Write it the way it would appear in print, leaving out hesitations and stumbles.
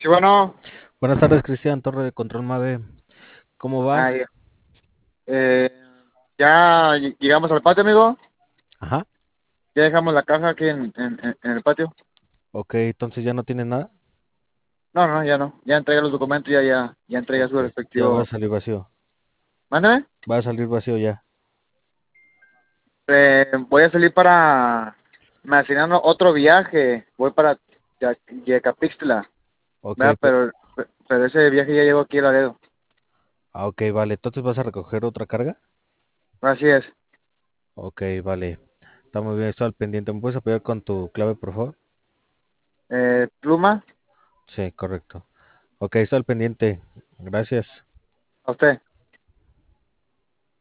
Sí, bueno, Buenas tardes, Cristian Torre de Control Mave. ¿Cómo va? ay, eh, ya llegamos al patio, amigo. Ajá. Ya dejamos la caja aquí en el patio. Ok, entonces ya no tiene nada. No, no, ya no. Ya entrega los documentos, ya entrega su Ok, ya va a respectivo. salir vacío. Mándame. Va a salir vacío ya. Voy a salir para. Me asignaron otro viaje. Voy para Yecapixtla, Ok, ¿verdad? Pero ese viaje ya llegó aquí a Laredo. ok, vale. Entonces vas a recoger otra carga. Así es. Ok, vale. Está muy bien, estoy al pendiente. ¿Me puedes apoyar con tu clave, por favor? Pluma, Sí, correcto. Ok, estoy al pendiente. Gracias. a usted.